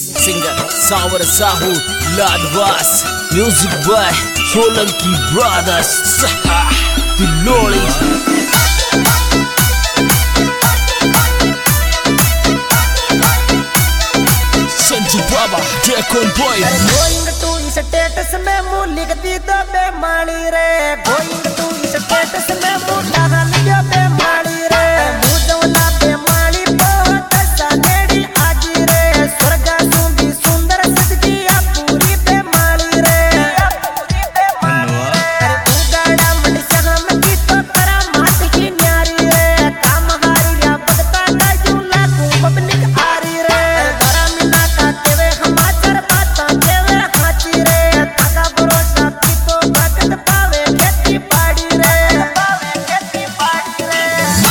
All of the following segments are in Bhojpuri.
Singer Sawar Sahu Ladwas, music by Solanki brothers Tilodi. Sanju बाबा टेकोन बॉय। गोइंग टू स्टेटस में मुँह लिख दी तो बेमानी रे, गोइंग टू स्टेटस में मुँह डाल दियो बेमानी रे, मुँह जवना बेमानी बहुत सानेड़ी आजी रे, स्वर्ग सुंदी सुंदर सदगिया पूरी बेमानी रे, पूरी बेमानी रे। उगाड़ा मन श्याम की तो करा मात ही न्यारी रे, काम हारी या भगता का झूला को पब्लिक आरी रे, बड़ा मीना का केवे हमाचर बाता केवे हाची रे, ताका भरोसा की तो ताकत पावे खेती बाड़ी रे, पावे खेती बाड़ी रे।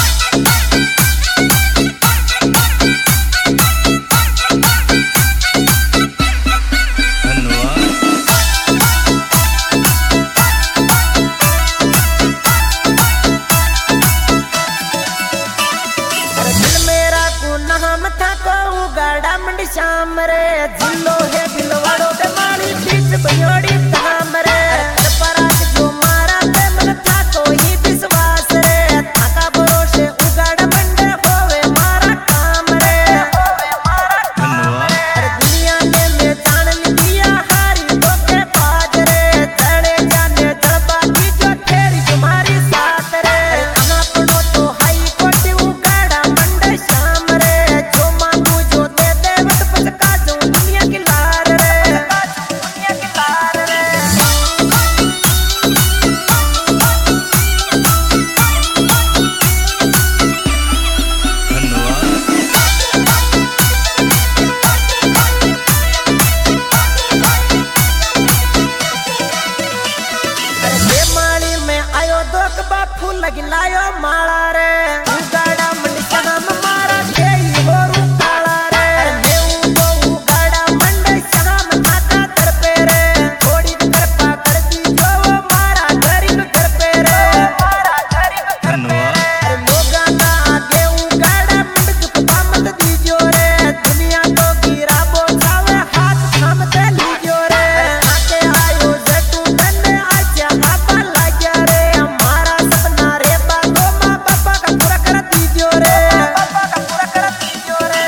दिल मेरा को नाम था को उगाड़ा मंडी श्याम रे, जिलो है बिलवाड़ो बेमानी बीच बयोड़ी धाम रे, पराग जो मारा ते मन था कोई विश्वास रे, थाका भरोसे उगाड़ा मंडे होवे मारा काम रे, होवे मारा काम रे। दुनिया ने मैं जान लिया हारी धोखे बाज रे, चढ़े जाने जड़बा की जो तेरी तुम्हारी साथ रे, अपनो तो हाई कोटी उगाड़ा मंडे श्याम रे, जो मांगू जो दे दे वट पचका जो दुनिया की लार रे, दुनिया की लार रे। बेमानी में आयो दोक बा फूल गिलायो माला रे, उगाड़ा मंडी श्याम मारा खेई होरू काला रे, देऊ दो उगाड़ा मंडी श्याम थाका दर पे रे, थोड़ी कृपा कर दी जो मारा गरीब घर पे रे, मारा गरीब घर पे रे। लोगा ना आगे उगाड़ा मंडी झुकता मत दीजियो रे, दुनिया तो गिरा बोझावे हाथ थाम ते लीजियो रे, आके आयो जटू धन आजा आपा लाग्या रे, हमारा सपना रे बागो माँ बापा का पूरा कर दीजियो रे, बापा का पूरा कर दीजियो रे।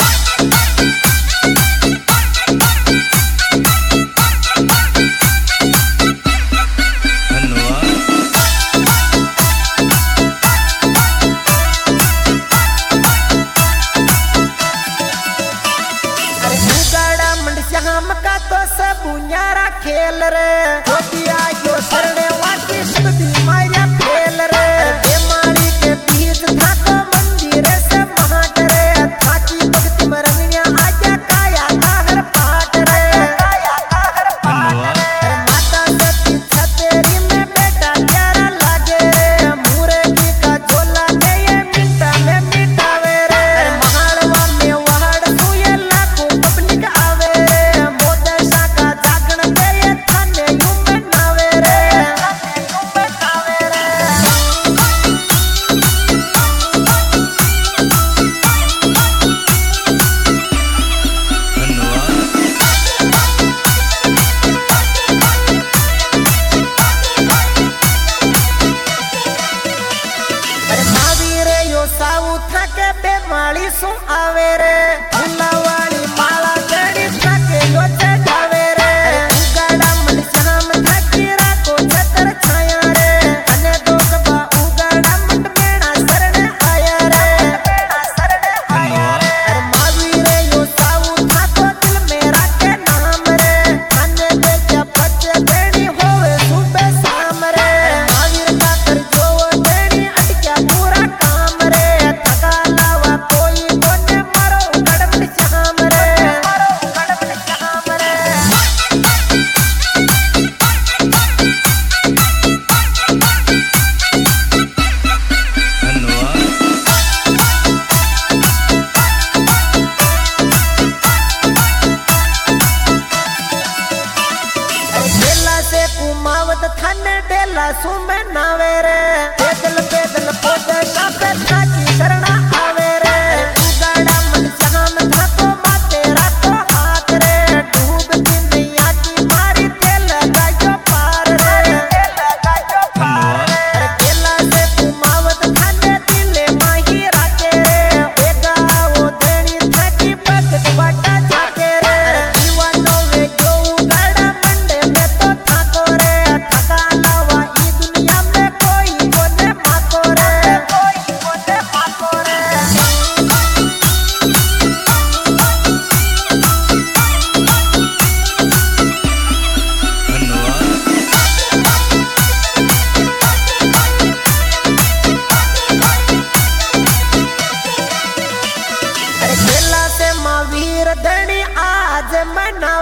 उगाड़ा मंडी श्याम का तो सब न्यारा खेल रे, छोटिया यो सरने वाटी सब बीमारियां फेल रे, बेमारी के बीच थाको मंदिर से महाट रे, थाकी भक्ति में रंगिया आजा काया का हर पाट रे, काया का हर पाट रे। माता सती छतेरी में बेटा प्यारा लागे रे, मुर्गी का झोला दे ये मिंटा में मिटावे रे, महाड़वा में वहाड़ सुए लाखों पब्लिक आवे रे, मोदशा का जागरण दे ये थाने यूं में नावे रे। धनी आज मनाओ